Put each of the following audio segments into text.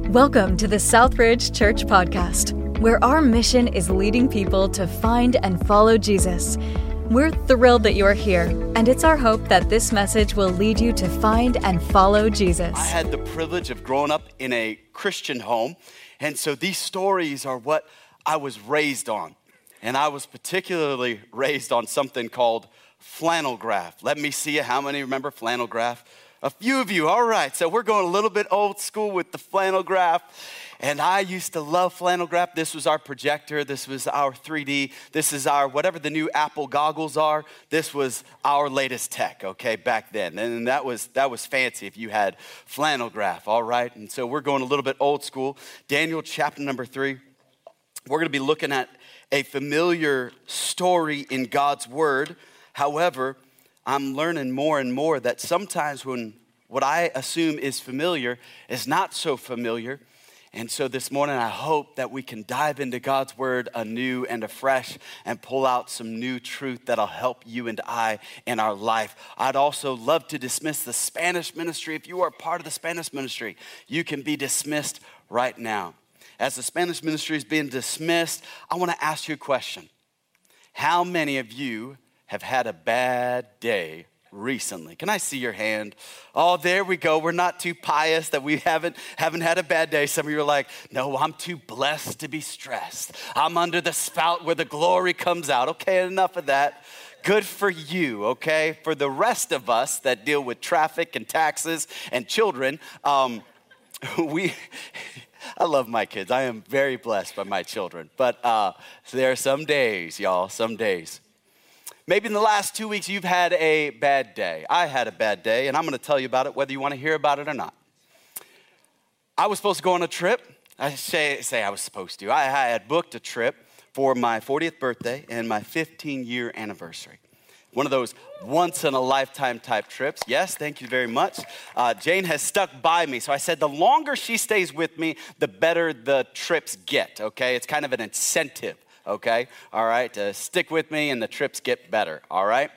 Welcome to the Southridge Church Podcast, where our mission is leading people to find and follow Jesus. We're thrilled that you're here, and it's our hope that this message will lead you to find and follow Jesus. I had the privilege of growing up in a Christian home, and so these stories are what I was raised on. And I was particularly raised on something called flannel graph. Let me see how many remember flannel graph. A few of you, all right. So we're going a little bit old school with the flannel graph. And I used to love flannel graph. This was our projector. This was our 3D. This is our, whatever the new Apple goggles are, this was our latest tech, okay, back then. And that was fancy if you had flannel graph, all right? And so we're going a little bit old school. Daniel chapter number 3. We're going to be looking at a familiar story in God's word. However, I'm learning more and more that sometimes when what I assume is familiar is not so familiar. And so this morning, I hope that we can dive into God's word anew and afresh and pull out some new truth that'll help you and I in our life. I'd also love to dismiss the Spanish ministry. If you are part of the Spanish ministry, you can be dismissed right now. As the Spanish ministry is being dismissed, I want to ask you a question. How many of you have had a bad day recently? Can I see your hand? Oh, there we go. We're not too pious that we haven't had a bad day. Some of you are like, no, I'm too blessed to be stressed. I'm under the spout where the glory comes out. Okay, enough of that. Good for you, okay? For the rest of us that deal with traffic and taxes and children, I love my kids. I am very blessed by my children. But there are some days, y'all, some days. Maybe in the last 2 weeks, you've had a bad day. I had a bad day, and I'm going to tell you about it, whether you want to hear about it or not. I was supposed to go on a trip. I say I was supposed to. I had booked a trip for my 40th birthday and my 15-year anniversary. One of those once-in-a-lifetime type trips. Yes, thank you very much. Jane has stuck by me. So I said the longer she stays with me, the better the trips get, okay? It's kind of an incentive. Okay, all right, stick with me and the trips get better, all right?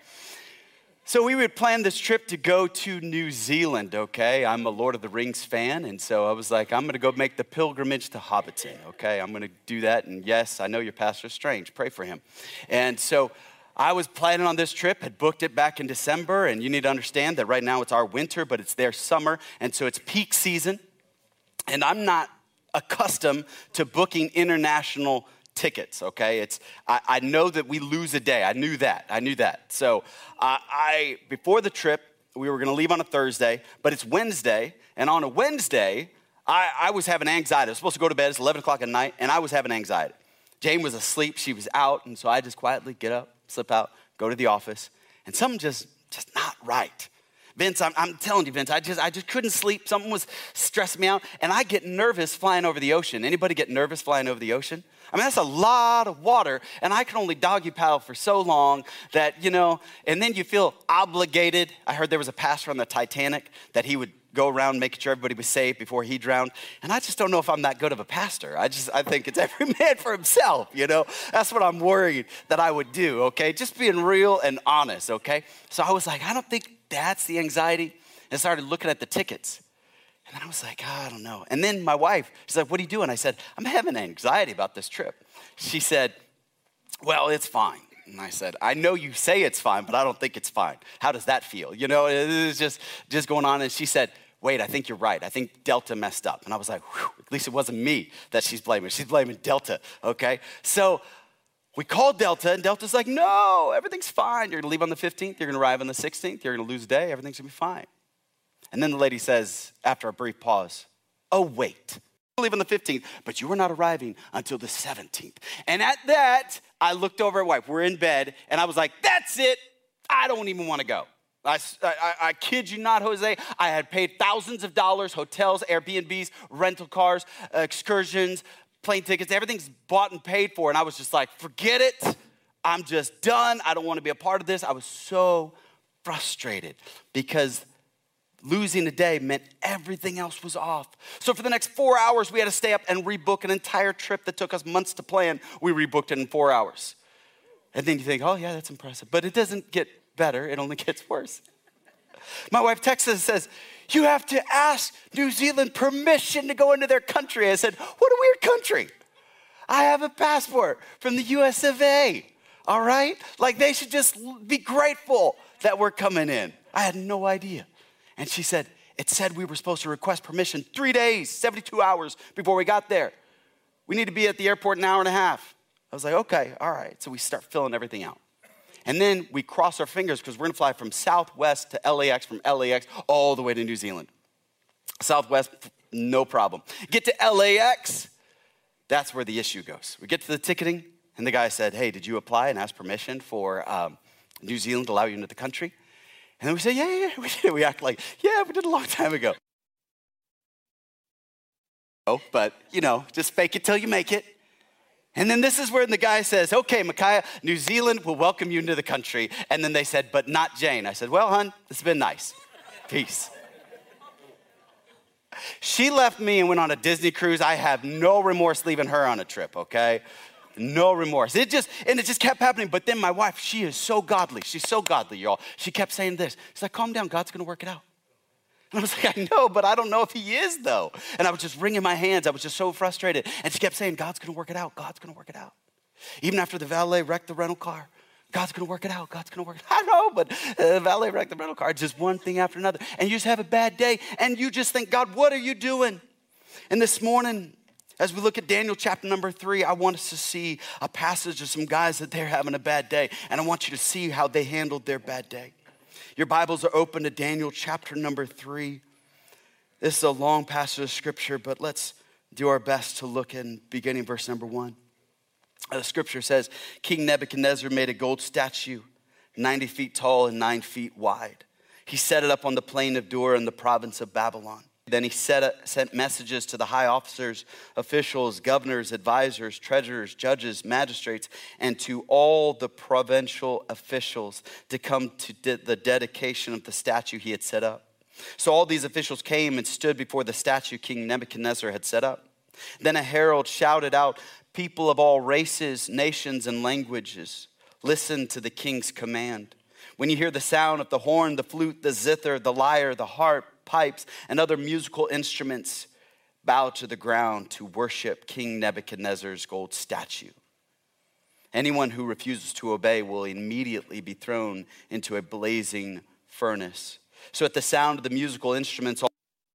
So we would plan this trip to go to New Zealand, okay? I'm a Lord of the Rings fan, and so I was like, I'm going to go make the pilgrimage to Hobbiton, okay? I'm going to do that, and yes, I know your Pastor Strange. Pray for him. And so I was planning on this trip, had booked it back in December, and you need to understand that right now it's our winter, but it's their summer, and so it's peak season, and I'm not accustomed to booking international tickets, okay? I know that we lose a day. I knew that. So before the trip, we were going to leave on a Thursday, but it's Wednesday, and on a Wednesday, I was having anxiety. I was supposed to go to bed. It's 11 o'clock at night, and I was having anxiety. Jane was asleep. She was out, and so I just quietly get up, slip out, go to the office, and something just not right. Vince, I'm telling you, Vince, I just couldn't sleep. Something was stressing me out, and I get nervous flying over the ocean. Anybody get nervous flying over the ocean? I mean, that's a lot of water, and I can only doggy paddle for so long that, and then you feel obligated. I heard there was a pastor on the Titanic that he would go around making sure everybody was safe before he drowned, and I just don't know if I'm that good of a pastor. I think it's every man for himself, That's what I'm worried that I would do, okay? Just being real and honest, okay? So I was like, I don't think that's the anxiety, and started looking at the tickets. And then I was like, I don't know. And then my wife, she's like, what are you doing? I said, I'm having anxiety about this trip. She said, well, it's fine. And I said, I know you say it's fine, but I don't think it's fine. How does that feel? It's just going on. And she said, wait, I think you're right. I think Delta messed up. And I was like, whew, at least it wasn't me that she's blaming. She's blaming Delta, okay? So we called Delta, and Delta's like, no, everything's fine. You're going to leave on the 15th. You're going to arrive on the 16th. You're going to lose a day. Everything's going to be fine. And then the lady says, after a brief pause, oh, wait. I'll leave on the 15th, but you are not arriving until the 17th. And at that, I looked over at wife. We're in bed, and I was like, that's it. I don't even want to go. I kid you not, Jose. I had paid thousands of dollars, hotels, Airbnbs, rental cars, excursions, plane tickets. Everything's bought and paid for. And I was just like, forget it. I'm just done. I don't want to be a part of this. I was so frustrated because losing a day meant everything else was off. So for the next 4 hours, we had to stay up and rebook an entire trip that took us months to plan. We rebooked it in 4 hours. And then you think, oh, yeah, that's impressive. But it doesn't get better. It only gets worse. My wife texts us and says, you have to ask New Zealand permission to go into their country. I said, what a weird country. I have a passport from the US of A, all right? Like they should just be grateful that we're coming in. I had no idea. And she said, it said we were supposed to request permission 3 days, 72 hours before we got there. We need to be at the airport in an hour and a half. I was like, okay, all right. So we start filling everything out. And then we cross our fingers because we're gonna fly from Southwest to LAX, from LAX all the way to New Zealand. Southwest, no problem. Get to LAX, that's where the issue goes. We get to the ticketing, and the guy said, hey, did you apply and ask permission for New Zealand to allow you into the country? And then we say, yeah, we did. We act like, yeah, we did a long time ago. Oh, but, just fake it till you make it. And then this is where the guy says, okay, Micaiah, New Zealand will welcome you into the country. And then they said, but not Jane. I said, well, hon, this has been nice. Peace. She left me and went on a Disney cruise. I have no remorse leaving her on a trip, okay? No remorse. It just kept happening. But then my wife, she is so godly. She's so godly, y'all. She kept saying this. She's like, calm down, God's gonna work it out. And I was like, I know, but I don't know if he is though. And I was just wringing my hands. I was just so frustrated. And she kept saying, God's gonna work it out. God's gonna work it out. Even after the valet wrecked the rental car, God's gonna work it out. God's gonna work it out. I know, but the valet wrecked the rental car. Just one thing after another. And you just have a bad day. And you just think, God, what are you doing? And this morning, as we look at Daniel chapter number 3, I want us to see a passage of some guys that they're having a bad day. And I want you to see how they handled their bad day. Your Bibles are open to Daniel chapter number 3. This is a long passage of scripture, but let's do our best to look in beginning verse number 1. The scripture says, King Nebuchadnezzar made a gold statue 90 feet tall and 9 feet wide. He set it up on the plain of Dura in the province of Babylon. Then he sent messages to the high officers, officials, governors, advisors, treasurers, judges, magistrates, and to all the provincial officials to come to the dedication of the statue he had set up. So all these officials came and stood before the statue King Nebuchadnezzar had set up. Then a herald shouted out, people of all races, nations, and languages, listen to the king's command. When you hear the sound of the horn, the flute, the zither, the lyre, the harp, pipes, and other musical instruments, bow to the ground to worship King Nebuchadnezzar's gold statue. Anyone who refuses to obey will immediately be thrown into a blazing furnace. So at the sound of the musical instruments, all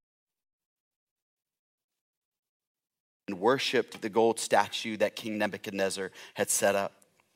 and worshiped the gold statue that King Nebuchadnezzar had set up.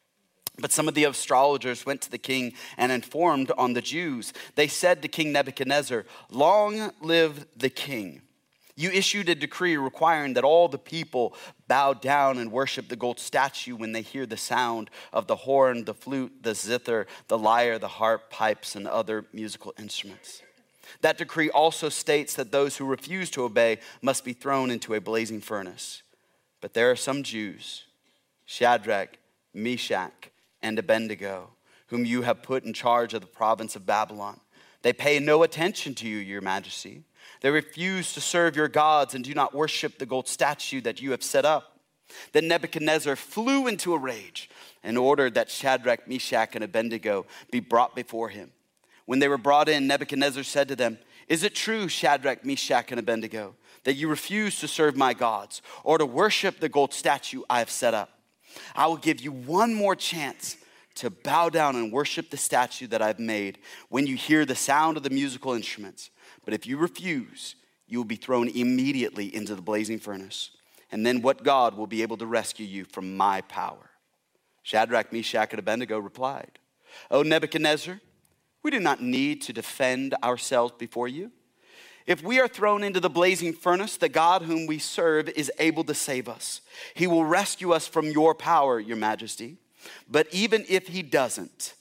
But some of the astrologers went to the king and informed on the Jews. They said to King Nebuchadnezzar, long live the king. You issued a decree requiring that all the people bow down and worship the gold statue when they hear the sound of the horn, the flute, the zither, the lyre, the harp, pipes, and other musical instruments. That decree also states that those who refuse to obey must be thrown into a blazing furnace. But there are some Jews, Shadrach, Meshach, and Abednego, whom you have put in charge of the province of Babylon. They pay no attention to you, your majesty. They refuse to serve your gods and do not worship the gold statue that you have set up. Then Nebuchadnezzar flew into a rage and ordered that Shadrach, Meshach, and Abednego be brought before him. When they were brought in, Nebuchadnezzar said to them, is it true, Shadrach, Meshach, and Abednego, that you refuse to serve my gods or to worship the gold statue I have set up? I will give you one more chance to bow down and worship the statue that I've made when you hear the sound of the musical instruments. But if you refuse, you will be thrown immediately into the blazing furnace. And then what God will be able to rescue you from my power? Shadrach, Meshach, and Abednego replied, O Nebuchadnezzar, we do not need to defend ourselves before you. If we are thrown into the blazing furnace, the God whom we serve is able to save us. He will rescue us from your power, your majesty. But even if he doesn't,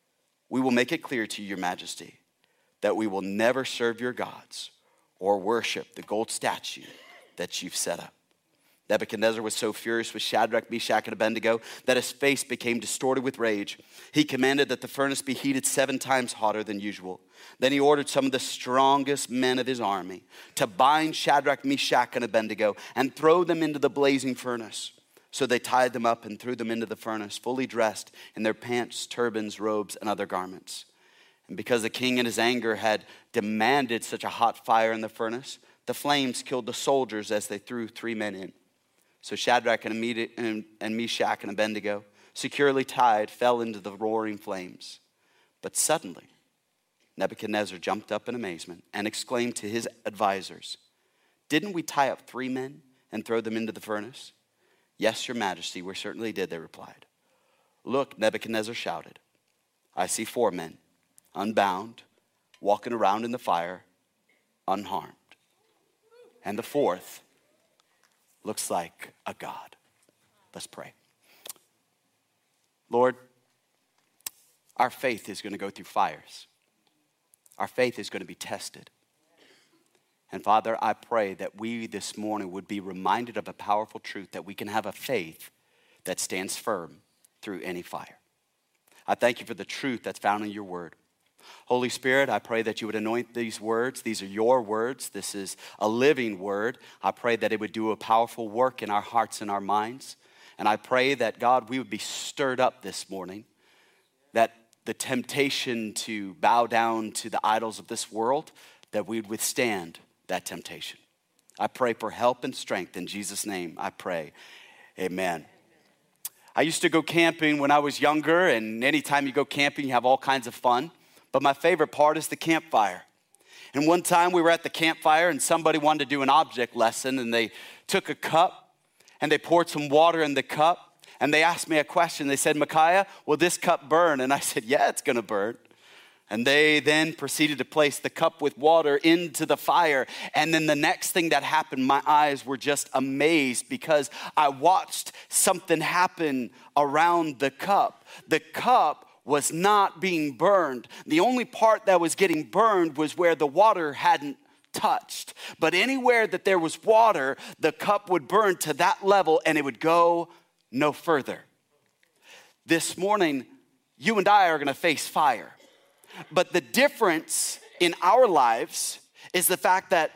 we will make it clear to you, your majesty, that we will never serve your gods or worship the gold statue that you've set up. Nebuchadnezzar was so furious with Shadrach, Meshach, and Abednego that his face became distorted with rage. He commanded that the furnace be heated 7 times hotter than usual. Then he ordered some of the strongest men of his army to bind Shadrach, Meshach, and Abednego and throw them into the blazing furnace. So they tied them up and threw them into the furnace, fully dressed in their pants, turbans, robes, and other garments. And because the king in his anger had demanded such a hot fire in the furnace, the flames killed the soldiers as they threw 3 men in. So Shadrach and Meshach and Abednego, securely tied, fell into the roaring flames. But suddenly, Nebuchadnezzar jumped up in amazement and exclaimed to his advisors, "Didn't we tie up 3 men and throw them into the furnace?" "Yes, your majesty, we certainly did," they replied. "Look," Nebuchadnezzar shouted, "I see 4 men, unbound, walking around in the fire, unharmed. And the 4th looks like a god." Let's pray. Lord, our faith is going to go through fires. Our faith is going to be tested. And Father, I pray that we this morning would be reminded of a powerful truth, that we can have a faith that stands firm through any fire. I thank you for the truth that's found in your word. Holy Spirit, I pray that you would anoint these words. These are your words. This is a living word. I pray that it would do a powerful work in our hearts and our minds. And I pray that, God, we would be stirred up this morning, that the temptation to bow down to the idols of this world, that we'd withstand that temptation. I pray for help and strength. In Jesus' name, I pray. Amen. I used to go camping when I was younger, and anytime you go camping, you have all kinds of fun. But my favorite part is the campfire. And one time we were at the campfire and somebody wanted to do an object lesson, and they took a cup and they poured some water in the cup, and they asked me a question. They said, "Micaiah, will this cup burn?" And I said, "Yeah, it's gonna burn." And they then proceeded to place the cup with water into the fire. And then the next thing that happened, my eyes were just amazed because I watched something happen around the cup. The cup was not being burned. The only part that was getting burned was where the water hadn't touched. But anywhere that there was water, the cup would burn to that level and it would go no further. This morning, you and I are going to face fire. But the difference in our lives is the fact that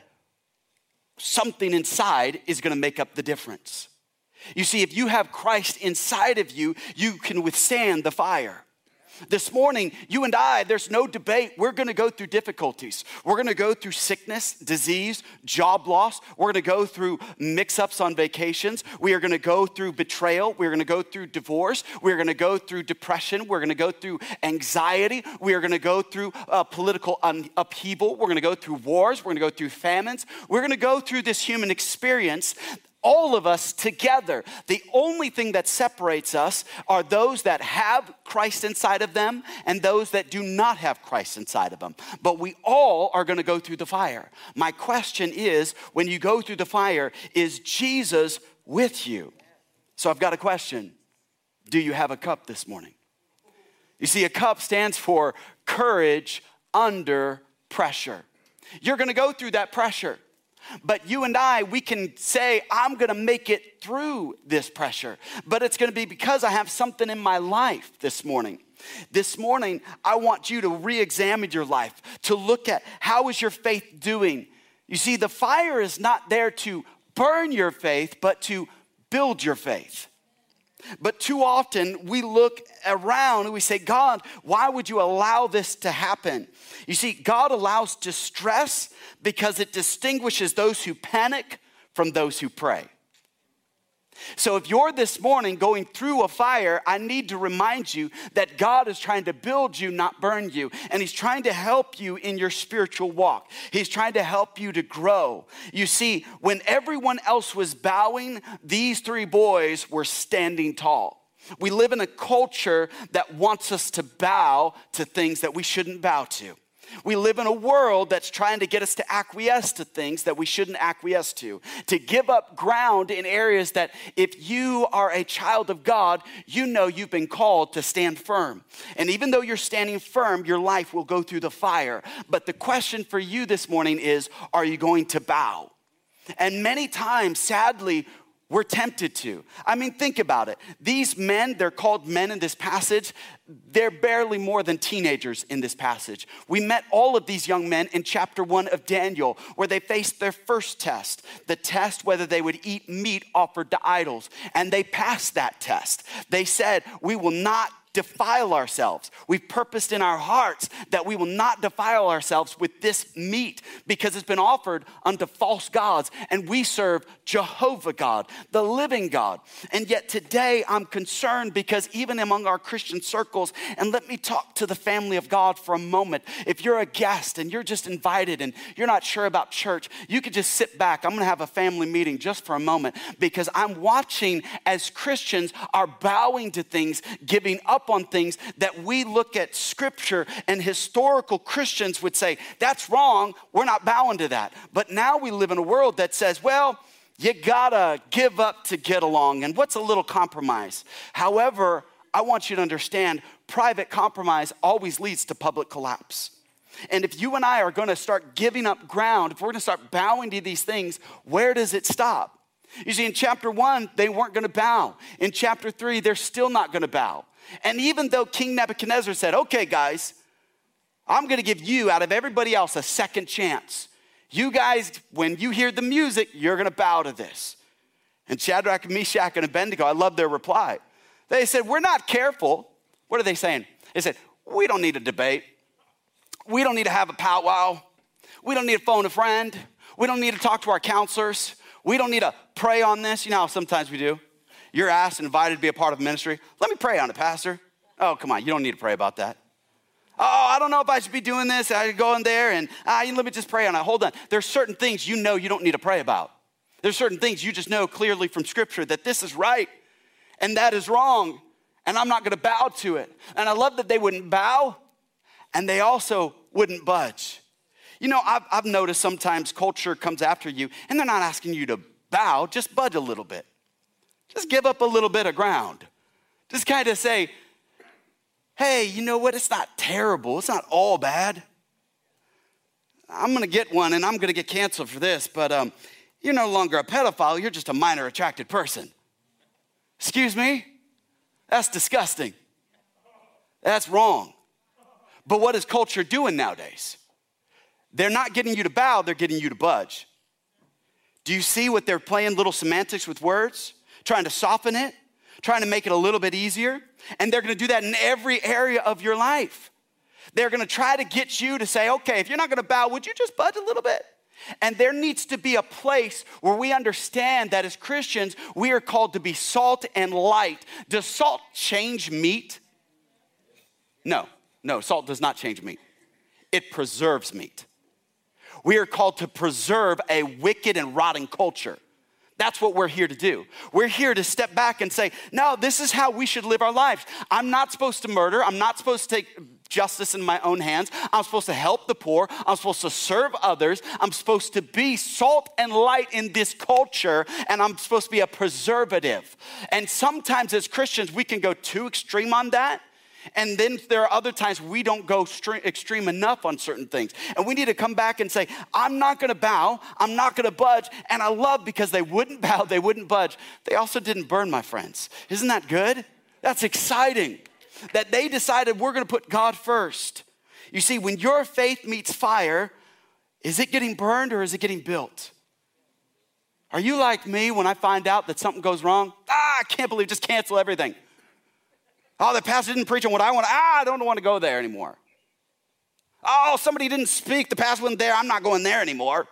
something inside is going to make up the difference. You see, if you have Christ inside of you, you can withstand the fire. This morning, you and I, there's no debate. We're going to go through difficulties. We're going to go through sickness, disease, job loss. We're going to go through mix-ups on vacations. We are going to go through betrayal. We're going to go through divorce. We're going to go through depression. We're going to go through anxiety. We are going to go through political upheaval. We're going to go through wars. We're going to go through famines. We're going to go through this human experience, all of us together. The only thing that separates us are those that have Christ inside of them and those that do not have Christ inside of them. But we all are going to go through the fire. My question is, when you go through the fire, is Jesus with you? So I've got a question. Do you have a cup this morning? You see, a cup stands for courage under pressure. You're going to go through that pressure. But you and I, we can say, I'm going to make it through this pressure. But it's going to be because I have something in my life this morning. This morning, I want you to re-examine your life, to look at how is your faith doing. You see, the fire is not there to burn your faith, but to build your faith. But too often we look around and we say, God, why would you allow this to happen? You see, God allows distress because it distinguishes those who panic from those who pray. So if you're this morning going through a fire, I need to remind you that God is trying to build you, not burn you. And he's trying to help you in your spiritual walk. He's trying to help you to grow. You see, when everyone else was bowing, these 3 boys were standing tall. We live in a culture that wants us to bow to things that we shouldn't bow to. We live in a world that's trying to get us to acquiesce to things that we shouldn't acquiesce to give up ground in areas that if you are a child of God, you know you've been called to stand firm. And even though you're standing firm, your life will go through the fire. But the question for you this morning is, are you going to bow? And many times, sadly, we're tempted to. I mean, think about it. These men, they're called men in this passage. They're barely more than teenagers in this passage. We met all of these young men in chapter 1 of Daniel, where they faced their first test, the test whether they would eat meat offered to idols. And they passed that test. They said, we will not defile ourselves. We've purposed in our hearts that we will not defile ourselves with this meat because it's been offered unto false gods, and we serve Jehovah God, the living God. And yet today I'm concerned because even among our Christian circles, and let me talk to the family of God for a moment. If you're a guest and you're just invited and you're not sure about church, you could just sit back. I'm gonna have a family meeting just for a moment because I'm watching as Christians are bowing to things, giving up on things that we look at scripture and historical Christians would say, that's wrong, we're not bowing to that. But now we live in a world that says, well, you gotta give up to get along. And what's a little compromise? However, I want you to understand, private compromise always leads to public collapse. And if you and I are gonna start giving up ground, if we're gonna start bowing to these things, where does it stop? You see, in chapter 1, they weren't gonna bow. In chapter 3, they're still not gonna bow. And even though King Nebuchadnezzar said, okay, guys, I'm gonna give you, out of everybody else, a second chance. You guys, when you hear the music, you're gonna bow to this. And Shadrach, Meshach, and Abednego, I love their reply. They said, we're not careful. What are they saying? They said, we don't need a debate. We don't need to have a powwow. We don't need to phone a friend. We don't need to talk to our counselors. We don't need to pray on this. You know how sometimes we do? You're asked and invited to be a part of a ministry. Let me pray on it, Pastor. Oh, come on, you don't need to pray about that. Oh, I don't know if I should be doing this. I should go in there and let me just pray on it. Hold on. There's certain things you know you don't need to pray about. There's certain things you just know clearly from Scripture that this is right and that is wrong, and I'm not going to bow to it. And I love that they wouldn't bow, and they also wouldn't budge. You know, I've noticed sometimes culture comes after you, and they're not asking you to bow, just budge a little bit. Just give up a little bit of ground. Just kind of say, hey, you know what? It's not terrible. It's not all bad. I'm going to get one, and I'm going to get canceled for this, but you're no longer a pedophile. You're just a minor attracted person. Excuse me? That's disgusting. That's wrong. But what is culture doing nowadays? They're not getting you to bow, they're getting you to budge. Do you see what they're playing little semantics with words? Trying to soften it, trying to make it a little bit easier. And they're gonna do that in every area of your life. They're gonna try to get you to say, okay, if you're not gonna bow, would you just budge a little bit? And there needs to be a place where we understand that as Christians, we are called to be salt and light. Does salt change meat? No, salt does not change meat. It preserves meat. We are called to preserve a wicked and rotting culture. That's what we're here to do. We're here to step back and say, no, this is how we should live our lives. I'm not supposed to murder. I'm not supposed to take justice in my own hands. I'm supposed to help the poor. I'm supposed to serve others. I'm supposed to be salt and light in this culture, and I'm supposed to be a preservative. And sometimes as Christians, we can go too extreme on that. And then there are other times we don't go extreme enough on certain things. And we need to come back and say, I'm not gonna bow, I'm not gonna budge. And I love because they wouldn't bow, they wouldn't budge. They also didn't burn, my friends. Isn't that good? That's exciting. That they decided we're gonna put God first. You see, when your faith meets fire, is it getting burned or is it getting built? Are you like me when I find out that something goes wrong? I can't believe, just cancel everything. Oh, the pastor didn't preach on what I want. I don't want to go there anymore. Oh, somebody didn't speak. The pastor wasn't there. I'm not going there anymore.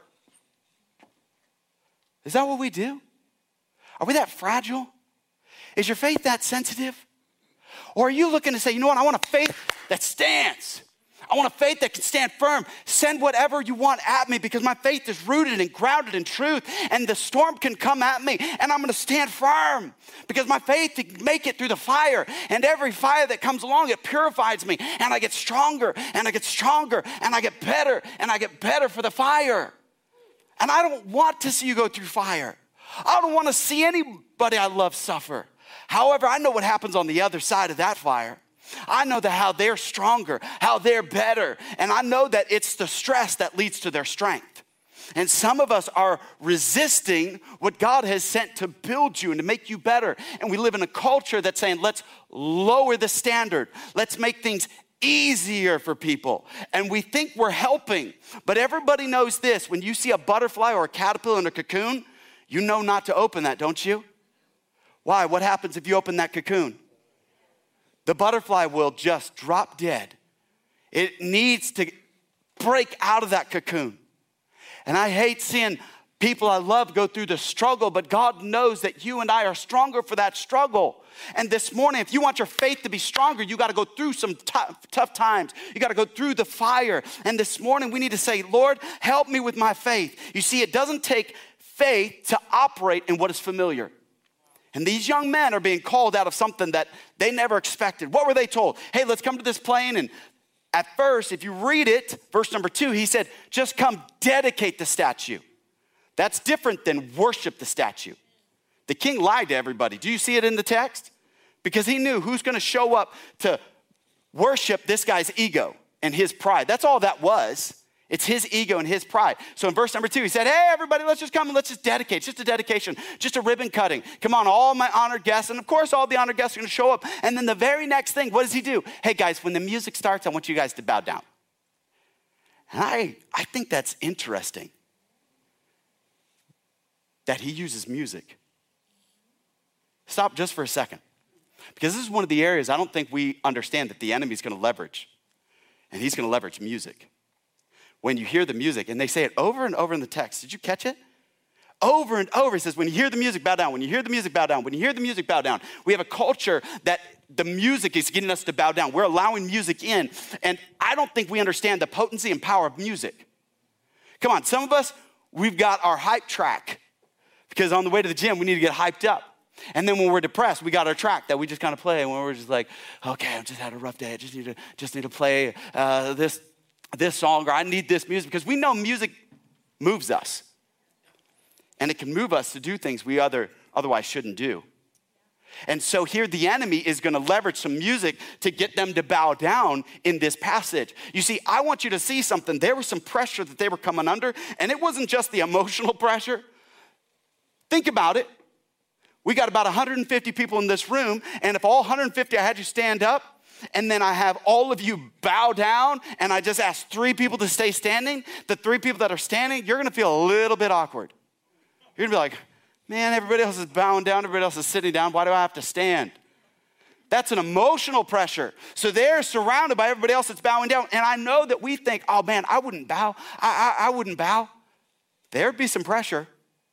Is that what we do? Are we that fragile? Is your faith that sensitive? Or are you looking to say, you know what? I want a faith that stands. I want a faith that can stand firm. Send whatever you want at me because my faith is rooted and grounded in truth, and the storm can come at me and I'm gonna stand firm because my faith can make it through the fire, and every fire that comes along, it purifies me, and I get stronger and I get stronger and I get better and I get better for the fire. And I don't want to see you go through fire. I don't want to see anybody I love suffer. However, I know what happens on the other side of that fire. I know that how they're stronger, how they're better. And I know that it's the stress that leads to their strength. And some of us are resisting what God has sent to build you and to make you better. And we live in a culture that's saying, let's lower the standard. Let's make things easier for people. And we think we're helping. But everybody knows this. When you see a butterfly or a caterpillar in a cocoon, you know not to open that, don't you? Why? What happens if you open that cocoon? the butterfly will just drop dead. It needs to break out of that cocoon. And I hate seeing people I love go through the struggle, but God knows that you and I are stronger for that struggle. And this morning, if you want your faith to be stronger, you got to go through some tough times. You got to go through the fire. And this morning, we need to say, Lord, help me with my faith. You see, it doesn't take faith to operate in what is familiar. And these young men are being called out of something that they never expected. What were they told? Hey, let's come to this plain. And at first, if you read it, verse number 2, he said, just come dedicate the statue. That's different than worship the statue. The king lied to everybody. Do you see it in the text? Because he knew who's going to show up to worship this guy's ego and his pride. That's all that was. It's his ego and his pride. So in verse number 2, he said, hey, everybody, let's just come and let's just dedicate. It's just a dedication, just a ribbon cutting. Come on, all my honored guests. And of course, all the honored guests are going to show up. And then the very next thing, what does he do? Hey, guys, when the music starts, I want you guys to bow down. And I think that's interesting that he uses music. Stop just for a second. Because this is one of the areas I don't think we understand that the enemy's going to leverage. And he's going to leverage music. When you hear the music, and they say it over and over in the text. Did you catch it? Over and over, he says, when you hear the music, bow down. When you hear the music, bow down. When you hear the music, bow down. We have a culture that the music is getting us to bow down. We're allowing music in. And I don't think we understand the potency and power of music. Come on, some of us, we've got our hype track. Because on the way to the gym, we need to get hyped up. And then when we're depressed, we got our track that we just kind of play. And when we're just like, okay, I just had a rough day. I just need to play this song, or I need this music, because we know music moves us. And it can move us to do things we otherwise shouldn't do. And so here the enemy is going to leverage some music to get them to bow down in this passage. You see, I want you to see something. There was some pressure that they were coming under, and it wasn't just the emotional pressure. Think about it. We got about 150 people in this room, and if all 150, I had you stand up, and then I have all of you bow down, and I just ask 3 people to stay standing, the 3 people that are standing, you're gonna feel a little bit awkward. You're gonna be like, man, everybody else is bowing down, everybody else is sitting down, why do I have to stand? That's an emotional pressure. So they're surrounded by everybody else that's bowing down, and I know that we think, oh man, I wouldn't bow, I wouldn't bow. There'd be some pressure.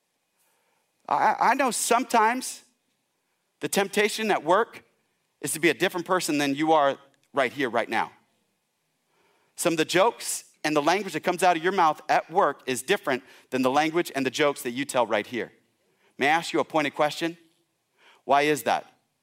I know sometimes the temptation at work is to be a different person than you are right here, right now. Some of the jokes and the language that comes out of your mouth at work is different than the language and the jokes that you tell right here. May I ask you a pointed question? Why is that?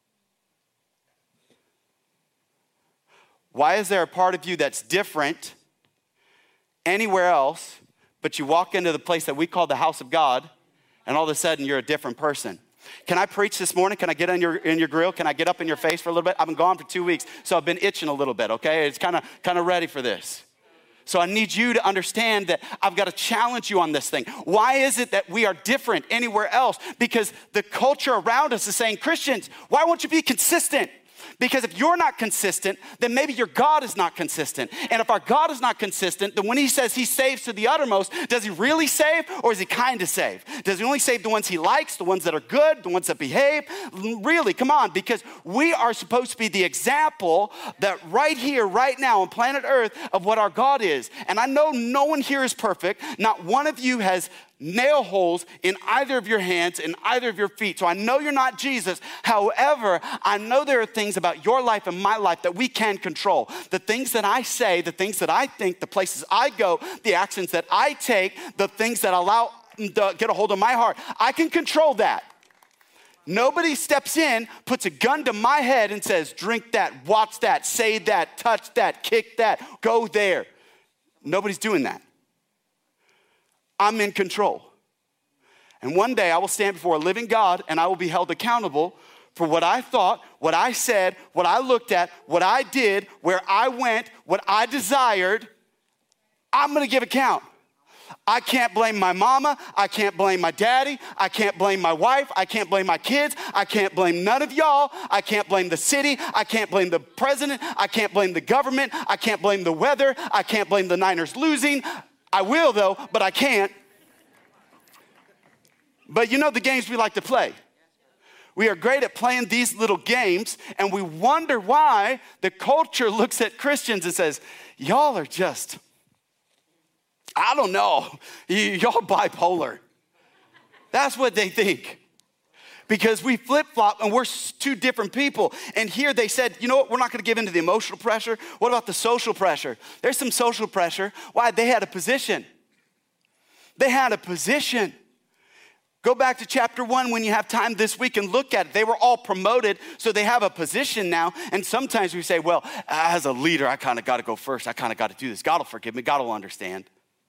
Why is there a part of you that's different anywhere else, but you walk into the place that we call the house of God, and all of a sudden you're a different person? Can I preach this morning? Can I get in your grill? Can I get up in your face for a little bit? I've been gone for 2 weeks, so I've been itching a little bit, okay? It's kind of ready for this. So I need you to understand that I've got to challenge you on this thing. Why is it that we are different anywhere else? Because the culture around us is saying, Christians, why won't you be consistent? Because if you're not consistent, then maybe your God is not consistent. And if our God is not consistent, then when he says he saves to the uttermost, does he really save or is he kind of save? Does he only save the ones he likes, the ones that are good, the ones that behave? Really, come on, because we are supposed to be the example that right here, right now on planet Earth of what our God is. And I know no one here is perfect. Not one of you has nail holes in either of your hands and either of your feet. So I know you're not Jesus. However, I know there are things about your life and my life that we can control. The things that I say, the things that I think, the places I go, the actions that I take, the things that allow to get a hold of my heart. I can control that. Nobody steps in, puts a gun to my head and says, drink that, watch that, say that, touch that, kick that, go there. Nobody's doing that. I'm in control. And one day I will stand before a living God and I will be held accountable for what I thought, what I said, what I looked at, what I did, where I went, what I desired. I'm gonna give account. I can't blame my mama. I can't blame my daddy. I can't blame my wife. I can't blame my kids. I can't blame none of y'all. I can't blame the city. I can't blame the president. I can't blame the government. I can't blame the weather. I can't blame the Niners losing. I will though, but I can't. But you know the games we like to play. We are great at playing these little games, and we wonder why the culture looks at Christians and says, y'all are just, I don't know, y'all bipolar. That's what they think. Because we flip-flop and we're two different people. And here they said, you know what, we're not gonna give into the emotional pressure. What about the social pressure? There's some social pressure. Why? They had a position. They had a position. Go back to chapter 1 when you have time this week and look at it. They were all promoted, so they have a position now. And sometimes we say, well, as a leader, I kind of got to go first. I kind of got to do this. God will forgive me. God will understand.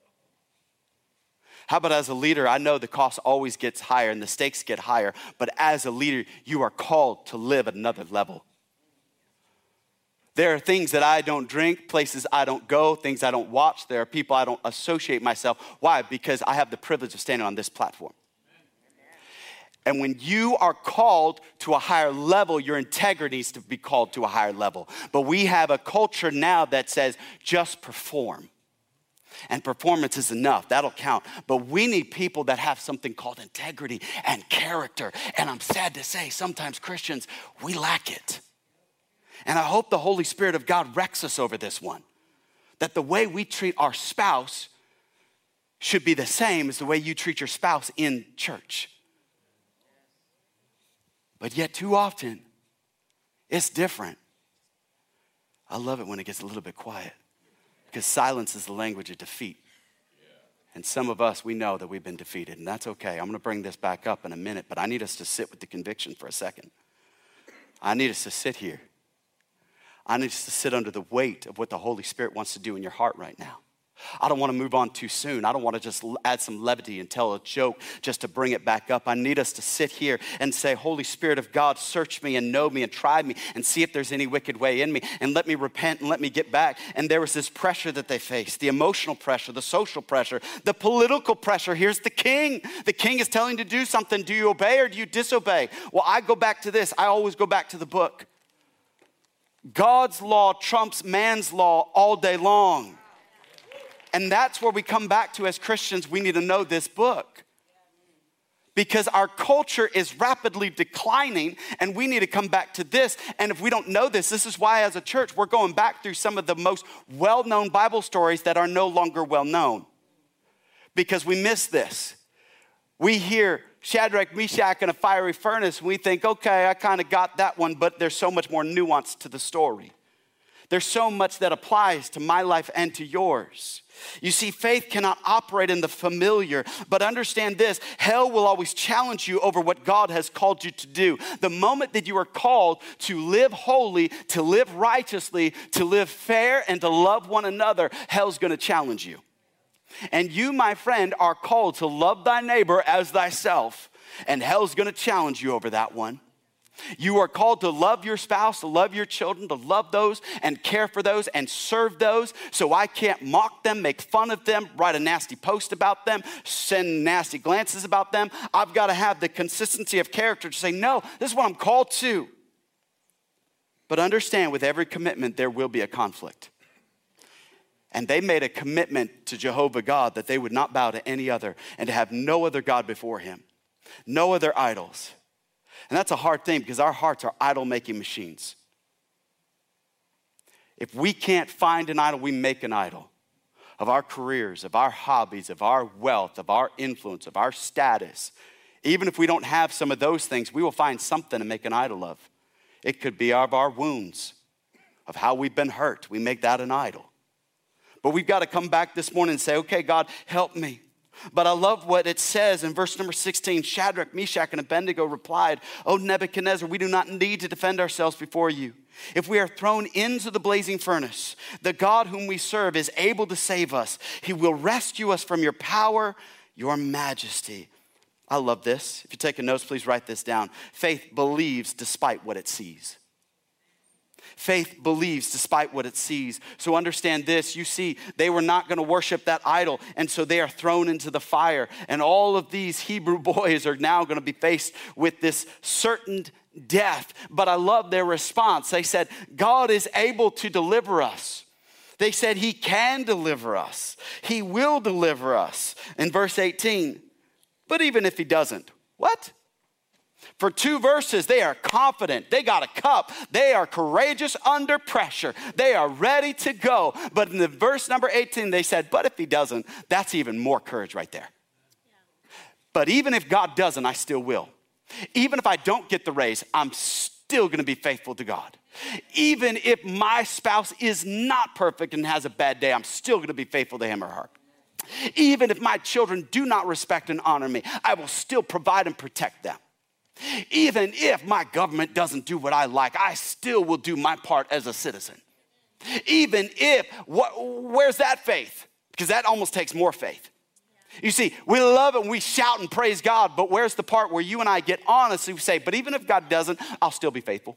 How about as a leader, I know the cost always gets higher and the stakes get higher, but as a leader, you are called to live at another level. There are things that I don't drink, places I don't go, things I don't watch. There are people I don't associate myself. Why? Because I have the privilege of standing on this platform. And when you are called to a higher level, your integrity needs to be called to a higher level. But we have a culture now that says, just perform. And performance is enough, that'll count. But we need people that have something called integrity and character. And I'm sad to say, sometimes Christians, we lack it. And I hope the Holy Spirit of God wrecks us over this one. That the way we treat our spouse should be the same as the way you treat your spouse in church. But yet too often, it's different. I love it when it gets a little bit quiet. Because silence is the language of defeat. And some of us, we know that we've been defeated, and that's okay. I'm going to bring this back up in a minute, but I need us to sit with the conviction for a second. I need us to sit here. I need us to sit under the weight of what the Holy Spirit wants to do in your heart right now. I don't want to move on too soon. I don't want to just add some levity and tell a joke just to bring it back up. I need us to sit here and say, Holy Spirit of God, search me and know me and try me and see if there's any wicked way in me and let me repent and let me get back. And there was this pressure that they faced, the emotional pressure, the social pressure, the political pressure. Here's the king. The king is telling you to do something. Do you obey or do you disobey? Well, I go back to this. I always go back to the book. God's law trumps man's law all day long. And that's where we come back to as Christians. We need to know this book. Because our culture is rapidly declining and we need to come back to this. And if we don't know this, this is why as a church, we're going back through some of the most well-known Bible stories that are no longer well-known. Because we miss this. We hear Shadrach, Meshach, and a fiery furnace, and we think, okay, I kind of got that one, but there's so much more nuance to the story. There's so much that applies to my life and to yours. You see, faith cannot operate in the familiar, but understand this, hell will always challenge you over what God has called you to do. The moment that you are called to live holy, to live righteously, to live fair, and to love one another, hell's gonna challenge you. And you, my friend, are called to love thy neighbor as thyself, and hell's gonna challenge you over that one. You are called to love your spouse, to love your children, to love those and care for those and serve those. So I can't mock them, make fun of them, write a nasty post about them, send nasty glances about them. I've got to have the consistency of character to say, no, this is what I'm called to. But understand, with every commitment, there will be a conflict. And they made a commitment to Jehovah God that they would not bow to any other and to have no other God before him, no other idols. And that's a hard thing because our hearts are idol-making machines. If we can't find an idol, we make an idol of our careers, of our hobbies, of our wealth, of our influence, of our status. Even if we don't have some of those things, we will find something to make an idol of. It could be of our wounds, of how we've been hurt. We make that an idol. But we've got to come back this morning and say, okay, God, help me. But I love what it says in verse number 16. Shadrach, Meshach, and Abednego replied, O Nebuchadnezzar, we do not need to defend ourselves before you. If we are thrown into the blazing furnace, the God whom we serve is able to save us. He will rescue us from your power, your majesty. I love this. If you're taking notes, please write this down. Faith believes despite what it sees. Faith believes despite what it sees. So understand this. You see, they were not going to worship that idol. And so they are thrown into the fire. And all of these Hebrew boys are now going to be faced with this certain death. But I love their response. They said, God is able to deliver us. They said he can deliver us. He will deliver us. In verse 18, but even if he doesn't, what? For 2 verses, they are confident. They got a cup. They are courageous under pressure. They are ready to go. But in the verse number 18, they said, but if he doesn't, that's even more courage right there. Yeah. But even if God doesn't, I still will. Even if I don't get the raise, I'm still going to be faithful to God. Even if my spouse is not perfect and has a bad day, I'm still going to be faithful to him or her. Even if my children do not respect and honor me, I will still provide and protect them. Even if my government doesn't do what I like, I still will do my part as a citizen. Even if, where's that faith? Because that almost takes more faith. You see, we love it when we shout and praise God, but where's the part where you and I get honest and say, but even if God doesn't, I'll still be faithful.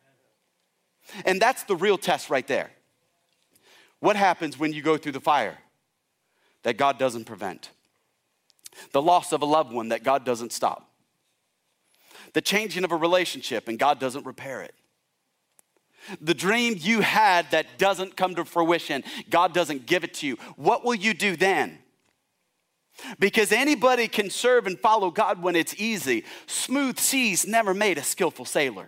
And that's the real test right there. What happens when you go through the fire that God doesn't prevent? The loss of a loved one that God doesn't stop. The changing of a relationship and God doesn't repair it. The dream you had that doesn't come to fruition, God doesn't give it to you. What will you do then? Because anybody can serve and follow God when it's easy. Smooth seas never made a skillful sailor.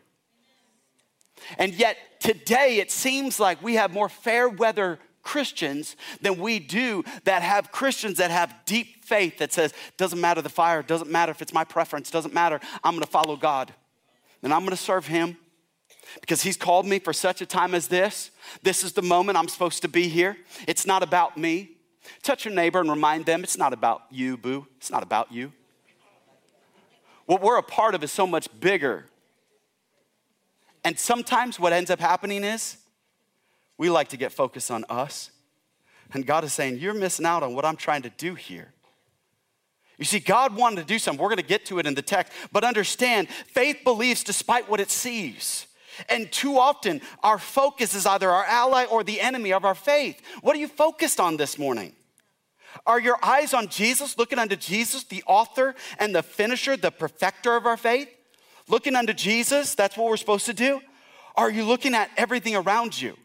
And yet today it seems like we have more fair weather Christians than we do that have Christians that have deep faith that says, doesn't matter the fire, doesn't matter if it's my preference, doesn't matter, I'm gonna follow God and I'm gonna serve him because he's called me for such a time as this. This is the moment I'm supposed to be here. It's not about me. Touch your neighbor and remind them it's not about you, boo. It's not about you. What we're a part of is so much bigger. And sometimes what ends up happening is we like to get focused on us. And God is saying, you're missing out on what I'm trying to do here. You see, God wanted to do something. We're going to get to it in the text. But understand, faith believes despite what it sees. And too often, our focus is either our ally or the enemy of our faith. What are you focused on this morning? Are your eyes on Jesus, looking unto Jesus, the author and the finisher, the perfecter of our faith? Looking unto Jesus, that's what we're supposed to do? Are you looking at everything around you?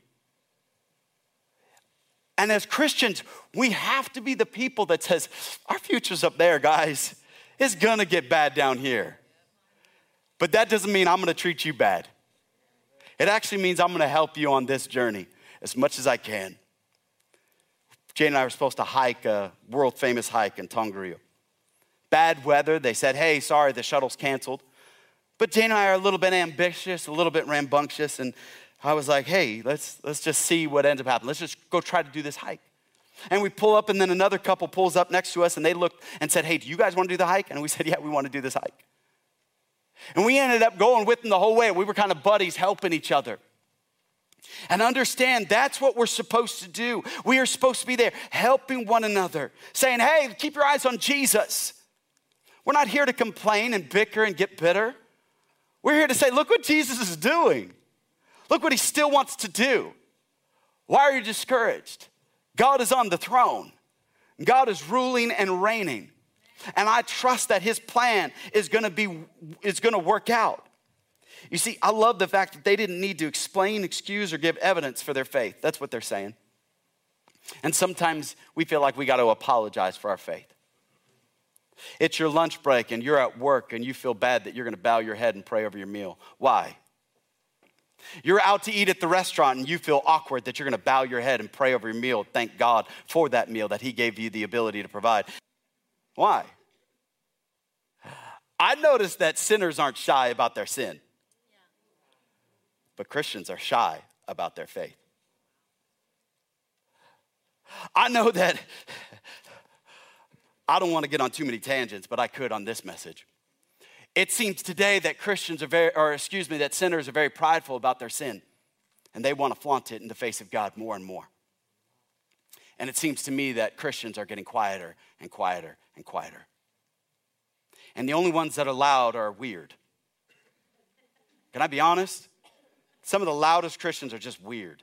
And as Christians, we have to be the people that says, our future's up there, guys. It's gonna get bad down here. But that doesn't mean I'm gonna treat you bad. It actually means I'm gonna help you on this journey as much as I can. Jane and I were supposed to hike a world famous hike in Tongariro. Bad weather, they said, hey, sorry, the shuttle's canceled. But Jane and I are a little bit ambitious, a little bit rambunctious, and I was like, hey, let's just see what ends up happening. Let's just go try to do this hike. And we pull up, and then another couple pulls up next to us, and they looked and said, hey, do you guys want to do the hike? And we said, yeah, we want to do this hike. And we ended up going with them the whole way. We were kind of buddies helping each other. And understand, that's what we're supposed to do. We are supposed to be there helping one another, saying, hey, keep your eyes on Jesus. We're not here to complain and bicker and get bitter. We're here to say, look what Jesus is doing. Look what he still wants to do. Why are you discouraged? God is on the throne. God is ruling and reigning. And I trust that his plan is gonna work out. You see, I love the fact that they didn't need to explain, excuse, or give evidence for their faith. That's what they're saying. And sometimes we feel like we got to apologize for our faith. It's your lunch break and you're at work and you feel bad that you're going to bow your head and pray over your meal. Why? You're out to eat at the restaurant and you feel awkward that you're going to bow your head and pray over your meal. Thank God for that meal that he gave you the ability to provide. Why? I noticed that sinners aren't shy about their sin. But Christians are shy about their faith. I know that I don't want to get on too many tangents, but I could on this message. It seems today that that sinners are very prideful about their sin, and they want to flaunt it in the face of God more and more. And it seems to me that Christians are getting quieter and quieter and quieter. And the only ones that are loud are weird. Can I be honest? Some of the loudest Christians are just weird.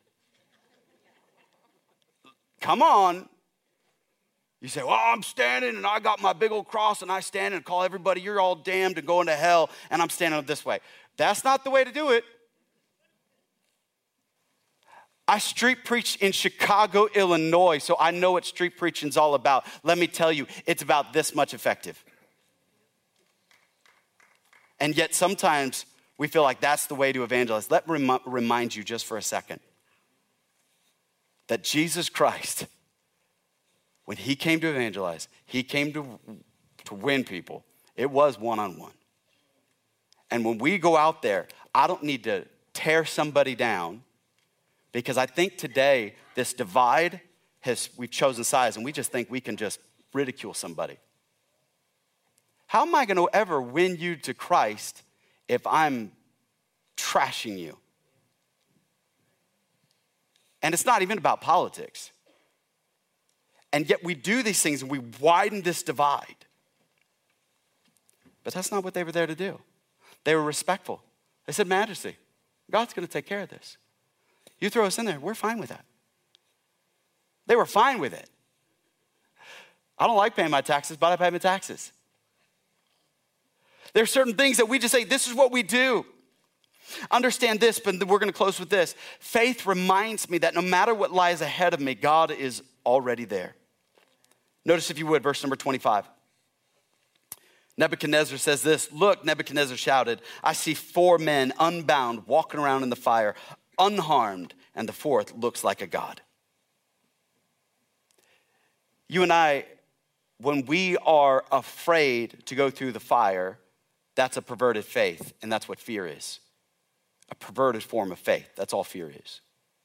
Come on. You say, well, I'm standing and I got my big old cross and I stand and call everybody, you're all damned and going to hell, and I'm standing this way. That's not the way to do it. I street preached in Chicago, Illinois, so I know what street preaching is all about. Let me tell you, it's about this much effective. And yet sometimes we feel like that's the way to evangelize. Let me remind you just for a second that Jesus Christ, when he came to evangelize, he came to win people. It was one-on-one. And when we go out there, I don't need to tear somebody down, because I think today this divide we've chosen sides, and we just think we can just ridicule somebody. How am I going to ever win you to Christ if I'm trashing you? And it's not even about politics. And yet we do these things and we widen this divide. But that's not what they were there to do. They were respectful. They said, Majesty, God's going to take care of this. You throw us in there, we're fine with that. They were fine with it. I don't like paying my taxes, but I pay my taxes. There are certain things that we just say, this is what we do. Understand this, but we're going to close with this. Faith reminds me that no matter what lies ahead of me, God is already there. Notice, if you would, verse number 25. Nebuchadnezzar says this, look, Nebuchadnezzar shouted, I see 4 men unbound walking around in the fire, unharmed, and the 4th looks like a god. You and I, when we are afraid to go through the fire, that's a perverted faith, and that's what fear is. A perverted form of faith. That's all fear is.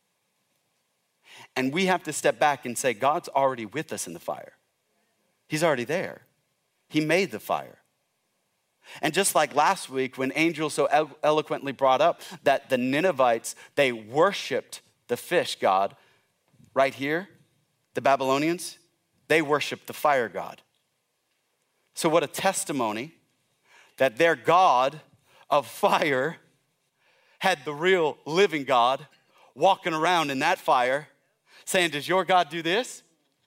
And we have to step back and say, God's already with us in the fire. He's already there. He made the fire. And just like last week when Angel so eloquently brought up that the Ninevites, they worshiped the fish god. Right here, the Babylonians, they worshiped the fire god. So what a testimony that their God of fire had the real living God walking around in that fire saying, does your God do this?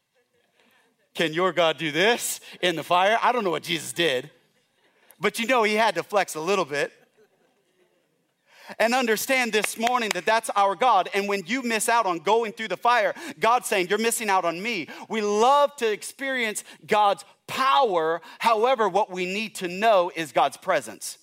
Can your God do this in the fire? I don't know what Jesus did, but you know he had to flex a little bit. And understand this morning that that's our God. And when you miss out on going through the fire, God's saying, you're missing out on me. We love to experience God's power. However, what we need to know is God's presence.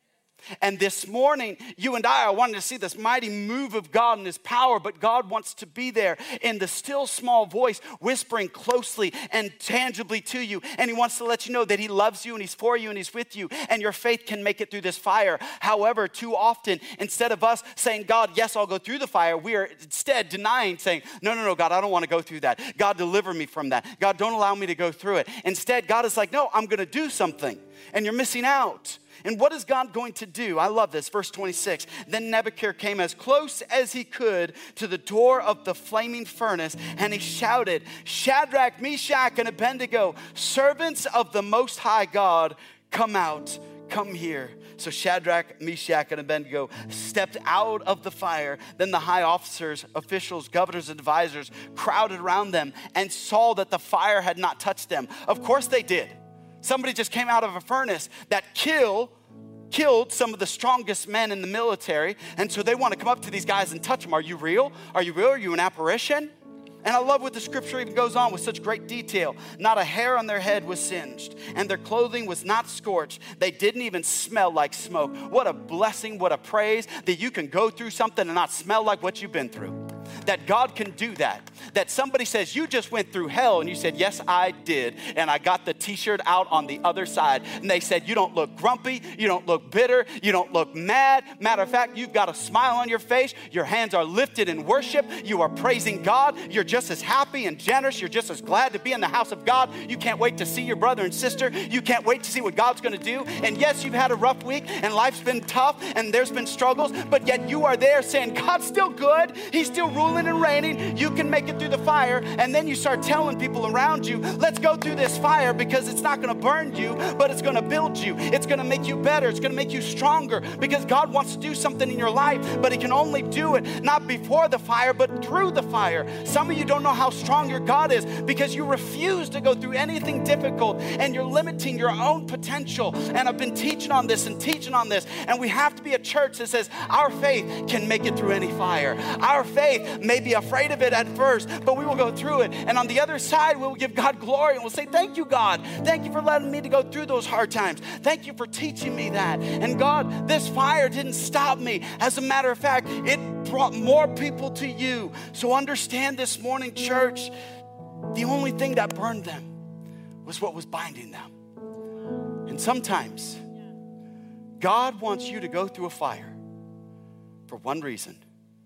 And this morning, you and I wanted to see this mighty move of God and his power, but God wants to be there in the still small voice, whispering closely and tangibly to you. And he wants to let you know that he loves you and he's for you and he's with you, and your faith can make it through this fire. However, too often, instead of us saying, God, yes, I'll go through the fire, we are instead denying, saying, no, God, I don't want to go through that. God, deliver me from that. God, don't allow me to go through it. Instead, God is like, no, I'm going to do something, and you're missing out. And what is God going to do? I love this, verse 26. Then Nebuchadnezzar came as close as he could to the door of the flaming furnace, and he shouted, Shadrach, Meshach, and Abednego, servants of the Most High God, come out, come here. So Shadrach, Meshach, and Abednego stepped out of the fire. Then the high officers, officials, governors, and advisors crowded around them and saw that the fire had not touched them. Of course they did. Somebody just came out of a furnace that killed some of the strongest men in the military. And so they want to come up to these guys and touch them. Are you real? Are you real? Are you an apparition? And I love what the scripture even goes on with such great detail. Not a hair on their head was singed, and their clothing was not scorched. They didn't even smell like smoke. What a blessing, what a praise that you can go through something and not smell like what you've been through. That God can do that. That somebody says, you just went through hell, and you said, yes, I did. And I got the t-shirt out on the other side. And they said, you don't look grumpy, you don't look bitter, you don't look mad. Matter of fact, you've got a smile on your face. Your hands are lifted in worship. You are praising God. You're just as happy and generous. You're just as glad to be in the house of God. You can't wait to see your brother and sister. You can't wait to see what God's going to do. And yes, you've had a rough week, and life's been tough, and there's been struggles, but yet you are there saying, God's still good. He's still ruling and reigning. You can make it through the fire. And then you start telling people around you, let's go through this fire, because it's not going to burn you, but it's going to build you. It's going to make you better. It's going to make you stronger, because God wants to do something in your life, but he can only do it not before the fire, but through the fire. Some of you don't know how strong your God is because you refuse to go through anything difficult, and you're limiting your own potential. And I've been teaching on this, and we have to be a church that says our faith can make it through any fire. Our faith may be afraid of it at first, but we will go through it. And on the other side, we will give God glory and we'll say, thank you, God. Thank you for letting me to go through those hard times. Thank you for teaching me that. And God, this fire didn't stop me. As a matter of fact, it brought more people to you. So understand this morning, church, the only thing that burned them was what was binding them. And sometimes God wants you to go through a fire for one reason.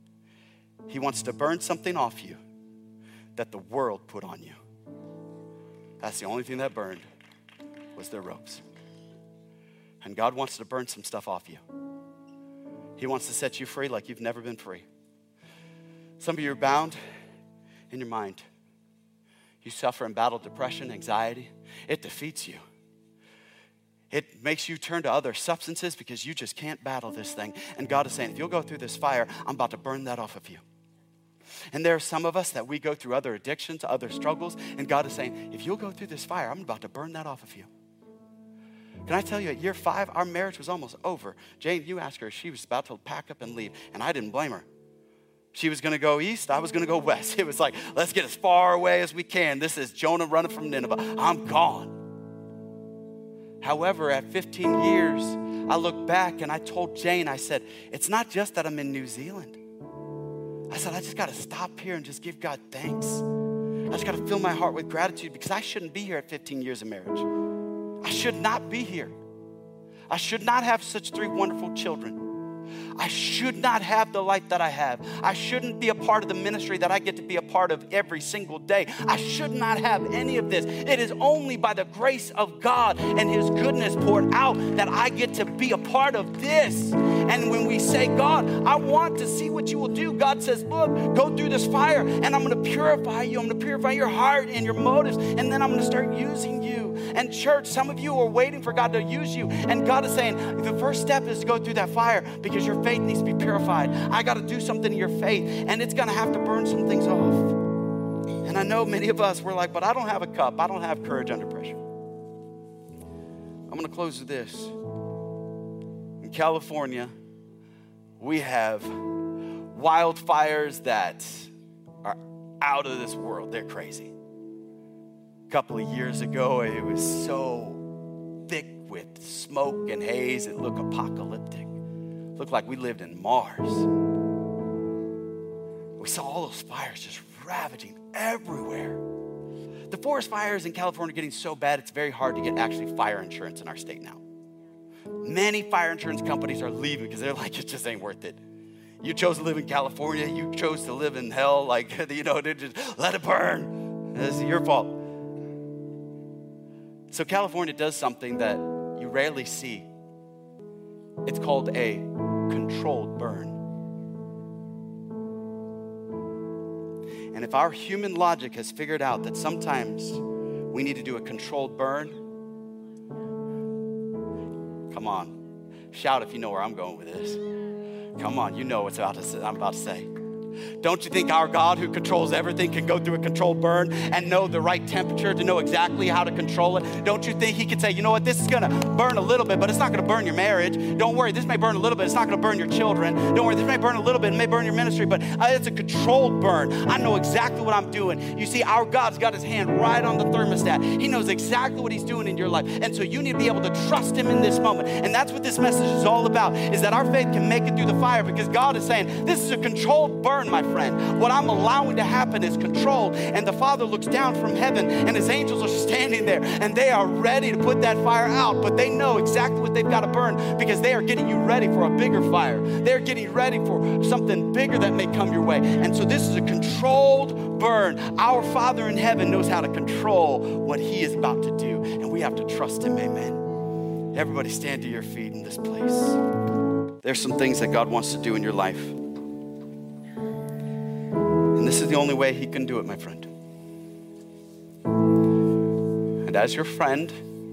He wants to burn something off you that the world put on you. That's the only thing that burned was their robes. And God wants to burn some stuff off you. He wants to set you free like you've never been free. Some of you are bound in your mind. You suffer and battle depression, anxiety. It defeats you. It makes you turn to other substances because you just can't battle this thing. And God is saying, if you'll go through this fire, I'm about to burn that off of you. And there are some of us that we go through other addictions, other struggles, and God is saying, if you'll go through this fire, I'm about to burn that off of you. Can I tell you, at year 5, our marriage was almost over. Jane, you asked her, she was about to pack up and leave, and I didn't blame her. She was going to go east, I was going to go west. It was like, let's get as far away as we can. This is Jonah running from Nineveh. I'm gone. However, at 15 years, I look back and I told Jane, I said, it's not just that I'm in New Zealand. I said, I just got to stop here and just give God thanks. I just got to fill my heart with gratitude because I shouldn't be here at 15 years of marriage. I should not be here. I should not have such 3 wonderful children. I should not have the life that I have. I shouldn't be a part of the ministry that I get to be a part of every single day. I should not have any of this. It is only by the grace of God and His goodness poured out that I get to be a part of this. And when we say, God, I want to see what you will do, God says, look, go through this fire and I'm going to purify you. I'm going to purify your heart and your motives, and then I'm going to start using you. And church, some of you are waiting for God to use you, and God is saying the first step is to go through that fire because your faith needs to be purified. I got to do something in your faith, and it's going to have to burn some things off. And I know many of us, we're like, but I don't have a cup. I don't have courage under pressure. I'm going to close with this. In California, we have wildfires that are out of this world. They're crazy. A couple of years ago, it was so thick with smoke and haze, it looked apocalyptic. It looked like we lived in Mars. We saw all those fires just ravaging everywhere. The forest fires in California are getting so bad, it's very hard to get actually fire insurance in our state now. Many fire insurance companies are leaving because they're like, it just ain't worth it. You chose to live in California. You chose to live in hell. Like, they just let it burn. This is your fault. So California does something that you rarely see. It's called a controlled burn. And if our human logic has figured out that sometimes we need to do a controlled burn, come on, shout if you know where I'm going with this. Come on, you know what I'm about to say. Don't you think our God who controls everything can go through a controlled burn and know the right temperature to know exactly how to control it? Don't you think He could say, you know what, this is going to burn a little bit, but it's not going to burn your marriage. Don't worry, this may burn a little bit. It's not going to burn your children. Don't worry, this may burn a little bit. It may burn your ministry, but it's a controlled burn. I know exactly what I'm doing. You see, our God's got His hand right on the thermostat. He knows exactly what He's doing in your life. And so you need to be able to trust Him in this moment. And that's what this message is all about, is that our faith can make it through the fire because God is saying, this is a controlled burn, my friend. What I'm allowing to happen is controlled. And the Father looks down from heaven and His angels are standing there and they are ready to put that fire out, but they know exactly what they've got to burn because they are getting you ready for a bigger fire. They're getting ready for something bigger that may come your way. And so this is a controlled burn. Our Father in heaven knows how to control what He is about to do, and we have to trust Him. Amen. Everybody stand to your feet in this place. There's some things that God wants to do in your life. And this is the only way He can do it, my friend. And as your friend,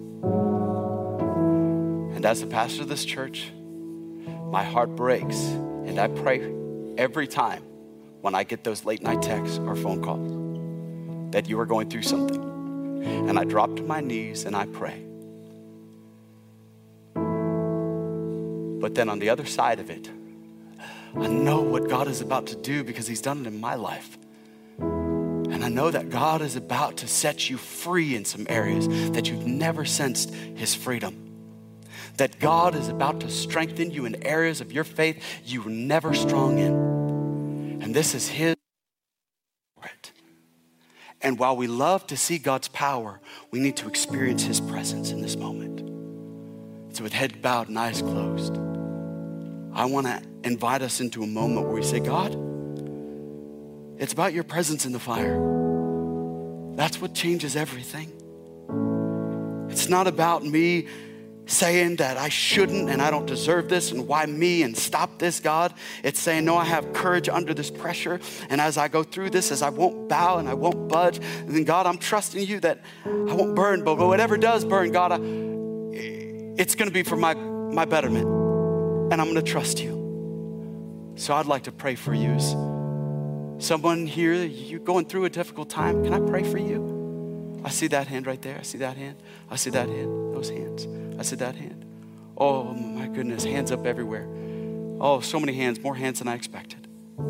and as the pastor of this church, my heart breaks. And I pray every time when I get those late night texts or phone calls that you are going through something. And I drop to my knees and I pray. But then on the other side of it, I know what God is about to do because he's done it in my life. And I know that God is about to set you free in some areas that you've never sensed his freedom. That God is about to strengthen you in areas of your faith you were never strong in. And this is his for it. And while we love to see God's power, we need to experience his presence in this moment. So with head bowed and eyes closed, I want to invite us into a moment where we say, God, it's about your presence in the fire. That's what changes everything. It's not about me saying that I shouldn't and I don't deserve this and why me and stop this, God. It's saying, no, I have courage under this pressure. And as I go through this, as I won't bow and I won't budge, and then God, I'm trusting you that I won't burn, but whatever does burn, God, it's going to be for my betterment. And I'm going to trust you. So I'd like to pray for you. Someone here, you're going through a difficult time. Can I pray for you? I see that hand right there. I see that hand. I see that hand. Those hands. I see that hand. Oh my goodness, hands up everywhere. Oh, so many hands, more hands than I expected.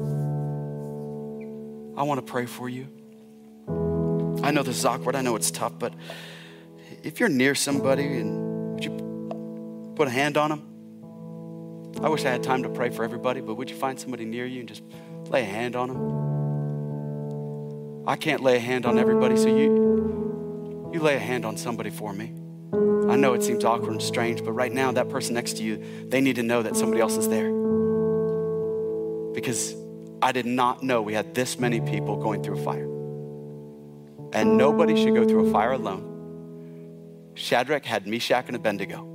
I want to pray for you. I know this is awkward. I know it's tough, but if you're near somebody, and would you put a hand on them? I wish I had time to pray for everybody, but would you find somebody near you and just lay a hand on them? I can't lay a hand on everybody, so you lay a hand on somebody for me. I know it seems awkward and strange, but right now that person next to you, they need to know that somebody else is there. Because I did not know we had this many people going through a fire. And nobody should go through a fire alone. Shadrach had Meshach and Abednego.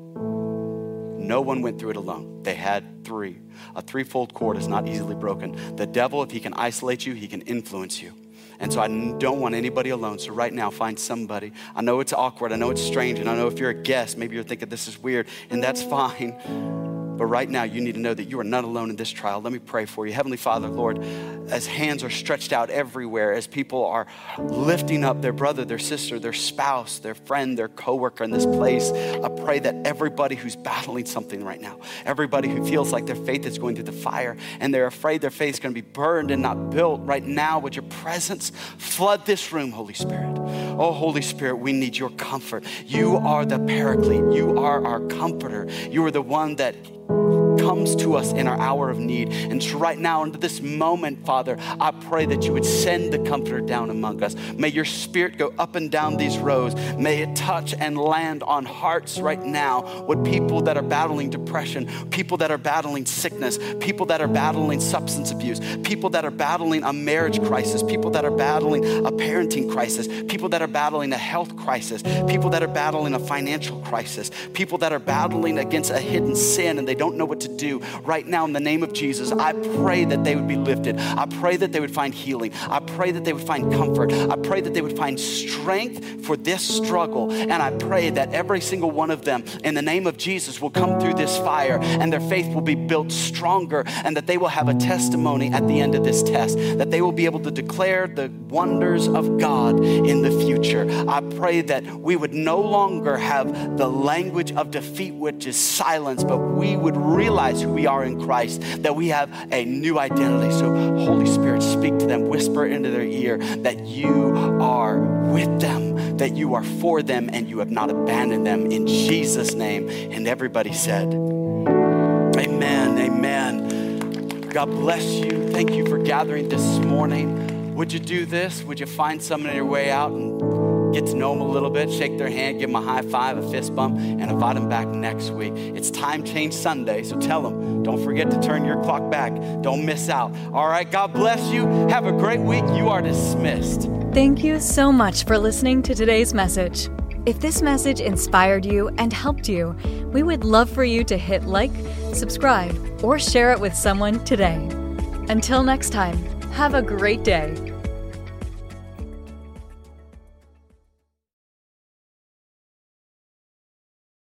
No one went through it alone. They had three. A threefold cord is not easily broken. The devil, if he can isolate you, he can influence you. And so I don't want anybody alone. So right now, find somebody. I know it's awkward. I know it's strange. And I know if you're a guest, maybe you're thinking this is weird, and that's fine. But right now, you need to know that you are not alone in this trial. Let me pray for you. Heavenly Father, Lord, as hands are stretched out everywhere, as people are lifting up their brother, their sister, their spouse, their friend, their coworker in this place, I pray that everybody who's battling something right now, everybody who feels like their faith is going through the fire and they're afraid their faith is going to be burned and not built, right now, would your presence flood this room, Holy Spirit. Oh, Holy Spirit, we need your comfort. You are the Paraclete. You are our comforter. You are the one that comes to us in our hour of need. And so right now, into this moment, Father, I pray that you would send the comforter down among us. May your spirit go up and down these rows. May it touch and land on hearts right now with people that are battling depression, people that are battling sickness, people that are battling substance abuse, people that are battling a marriage crisis, people that are battling a parenting crisis, people that are battling a health crisis, people that are battling a financial crisis, people that are battling against a hidden sin and they don't know what to do. Right now, in the name of Jesus, I pray that they would be lifted. I pray that they would find healing. I pray that they would find comfort. I pray that they would find strength for this struggle. And I pray that every single one of them, in the name of Jesus, will come through this fire and their faith will be built stronger, and that they will have a testimony at the end of this test, that they will be able to declare the wonders of God in the future. I pray that we would no longer have the language of defeat, which is silence, but we would realize who we are in Christ, that we have a new identity. So Holy Spirit, speak to them, whisper into their ear that you are with them, that you are for them, and you have not abandoned them, in Jesus' name. And everybody said, amen, amen. God bless you. Thank you for gathering this morning. Would you do this? Would you find someone on your way out and get to know them a little bit, shake their hand, give them a high five, a fist bump, and invite them back next week. It's Time Change Sunday, so tell them, don't forget to turn your clock back. Don't miss out. All right, God bless you. Have a great week. You are dismissed. Thank you so much for listening to today's message. If this message inspired you and helped you, we would love for you to hit like, subscribe, or share it with someone today. Until next time, have a great day.